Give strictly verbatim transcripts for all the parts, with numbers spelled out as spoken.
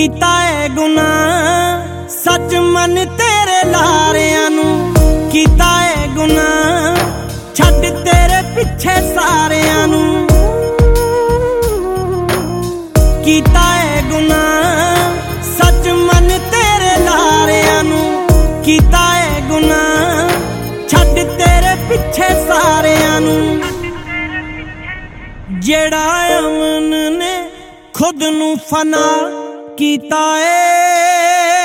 कीता है गुनाह सच मन तेरे लारियां नू कीता है गुनाह छड्ड तेरे पिछे सारियां नू कीता है गुनाह सच मन तेरे लारियां नू कीता है गुनाह छड्ड तेरे पिछे सारियां नू जेड़ा अमन ने खुद नू फना कीता है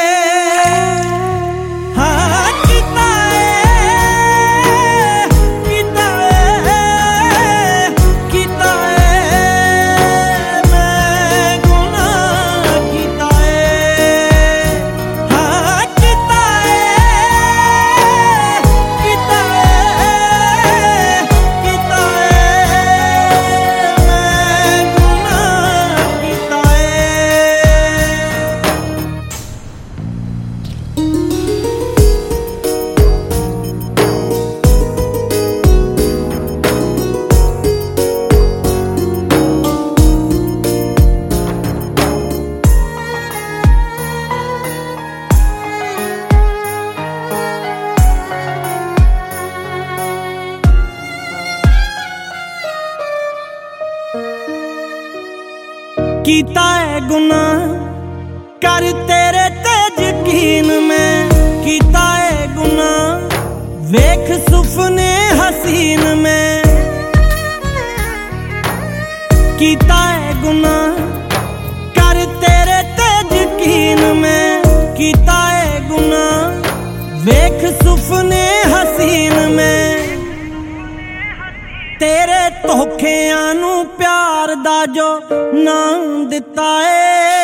हाँ कीता है कीता है कीता है मैं गुनाह कीता है हाँ कीता है कीता है कीता है मैं गुनाह कीता है। कीता है गुनाह कर तेरे ते यकीन में कीता है गुनाह वेख सुपने हसीन में कीता है गुनाह कर तेरे ते यकीन में कीता है गुनाह वेख सुपने हसीन में तेरे धोखेआं नू प्यार दा जो नाम दिता है।